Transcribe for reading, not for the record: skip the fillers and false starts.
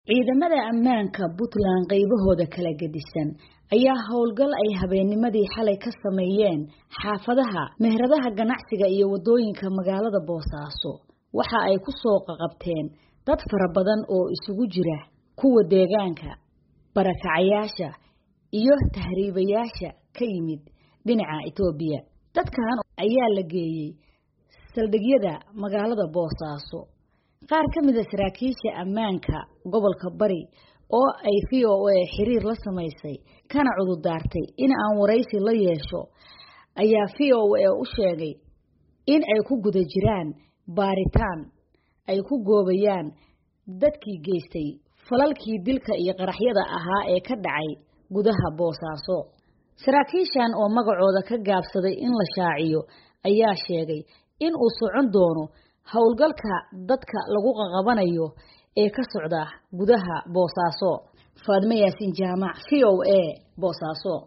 ciidamada ammaanka Puntland qaybahooda kala gedisan ayaa howlgal ay habeennimadii xalay ka sameeyeen xaafadaha meheradaha ganacsiga iyo wadooyinka magaalada Boosaaso waxa ay ku soo qabteen dad fara badan oo isugu jira kuwa deegaanka barakacayaasha iyo tahriibayaasha ka yimid dhinaca Itoobiya dadkan ayaa la geeyay saldhigyada magaalada Boosaaso qaar ka mid ah saraakiisha ammaanka gobolka Bari oo ay VOA xiriir la sameysay kana cududaartay in aan wareysi la yeesho ayaa VOA u sheegay in ay ku guda jiraan baaritaan ay ku goobayaan dadkii geystay falalkii dilka iyo qaraxyada ahaa ee ka dhacay gudaha Boosaaso saraakiishan oo magacooda ka gaabsaday in la shaaciyo ayaa sheegay in uu socon doono howlgalka dadka lagu qabanayo ee ka socda gudaha Boosaaso Faadmo Yaasin Jaamac VOA Boosaaso